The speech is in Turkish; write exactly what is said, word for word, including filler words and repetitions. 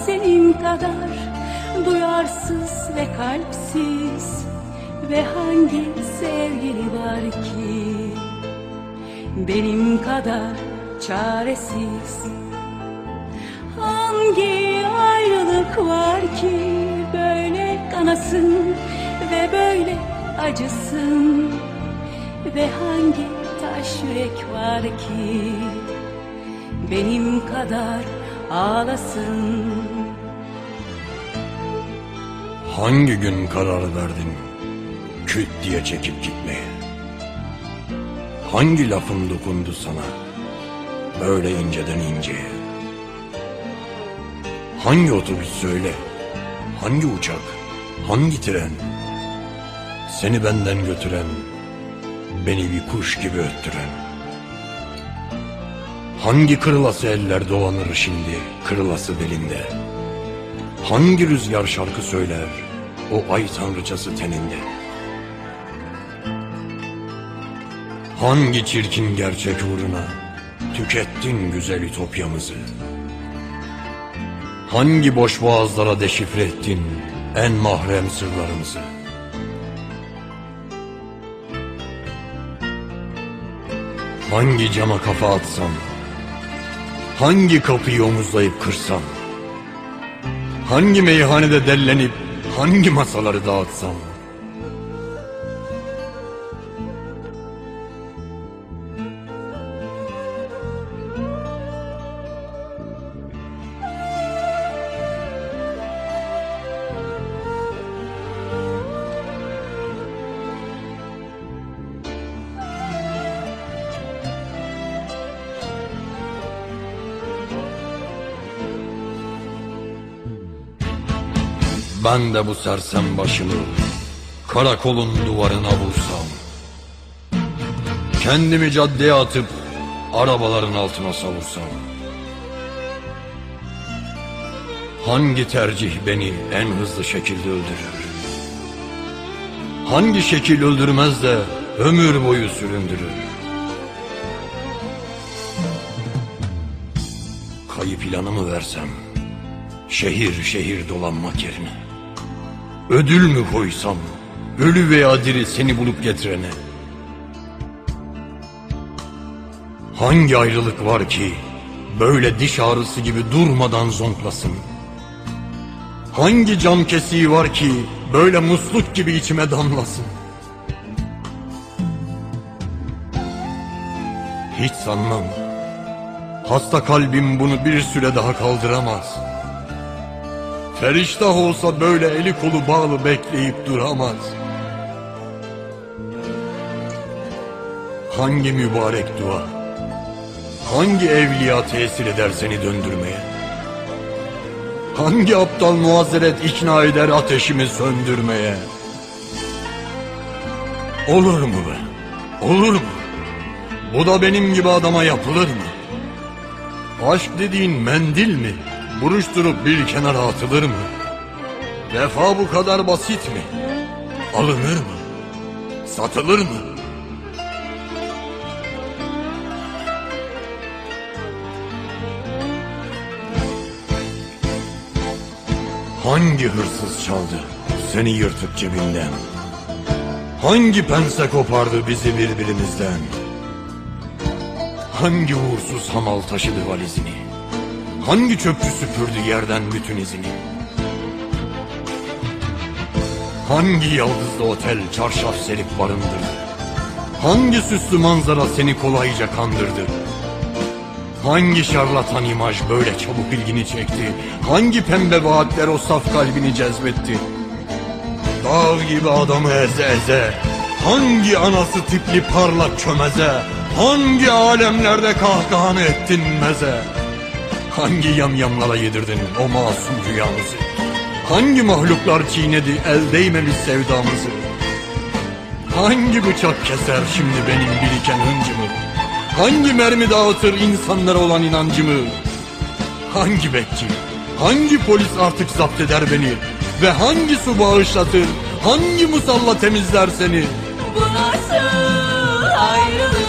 senin kadar duyarsız ve kalpsiz? Ve hangi sevgili var ki benim kadar çaresiz? Hangi ayrılık var ki böyle kanasın ve böyle acısın? Ve hangi taş yürek var ki benim kadar ağlasın? Hangi gün karar verdin küt diye çekip gitmeye? Hangi lafın dokundu sana böyle inceden inceye? Hangi otobüs söyle, hangi uçak, hangi tren seni benden götüren, beni bir kuş gibi öttüren? Hangi kırılası eller dolanır şimdi kırılası belinde? Hangi rüzgar şarkı söyler o ay tanrıçası teninde? Hangi çirkin gerçek uğruna tükettin güzel ütopyamızı? Hangi boş boğazlara deşifre ettin en mahrem sırlarımızı? Hangi cama kafa atsam, hangi kapıyı omuzlayıp kırsam, hangi meyhanede dellenip hangi masaları dağıtsam? Ben de bu sersem başımı karakolun duvarına vursam, kendimi caddeye atıp arabaların altına savursam, hangi tercih beni en hızlı şekilde öldürür? Hangi şekil öldürmez de ömür boyu süründürür? Kayıp ilanımı versem şehir şehir dolanmak yerine, ödül mü koysam ölü veya diri seni bulup getirene? Hangi ayrılık var ki böyle diş ağrısı gibi durmadan zonklasın? Hangi cam kesiği var ki böyle musluk gibi içime damlasın? Hiç sanmam, hasta kalbim bunu bir süre daha kaldıramaz. Feriştah olsa böyle eli kolu bağlı bekleyip duramaz. Hangi mübarek dua, hangi evliya tesir eder seni döndürmeye? Hangi aptal muazzeret ikna eder ateşimi söndürmeye? Olur mu be? Olur mu? Bu da benim gibi adama yapılır mı? Aşk dediğin mendil mi? Buruşturup bir kenara atılır mı? Vefa bu kadar basit mi? Alınır mı? Satılır mı? Hangi hırsız çaldı seni yırtık cebinden? Hangi pense kopardı bizi birbirimizden? Hangi uğursuz hamal taşıdı valizini? Hangi çöpçü süpürdü yerden bütün izini? Hangi yıldızlı otel çarşaf serip barındırdı? Hangi süslü manzara seni kolayca kandırdı? Hangi şarlatan imaj böyle çabuk ilgini çekti? Hangi pembe vaatler o saf kalbini cezbetti? Dağ gibi adamı eze eze, hangi anası tipli parlak çömeze, hangi alemlerde kahkahanı ettin meze? Hangi yamyamlara yedirdin o masum rüyamızı? Hangi mahluklar çiğnedi el değmemiş sevdamızı? Hangi bıçak keser şimdi benim biriken hıncımı? Hangi mermi dağıtır insanlara olan inancımı? Hangi bekçi, hangi polis artık zapt eder beni? Ve hangi su bağışlatır, hangi musalla temizler seni? Bu nasıl ayrılık?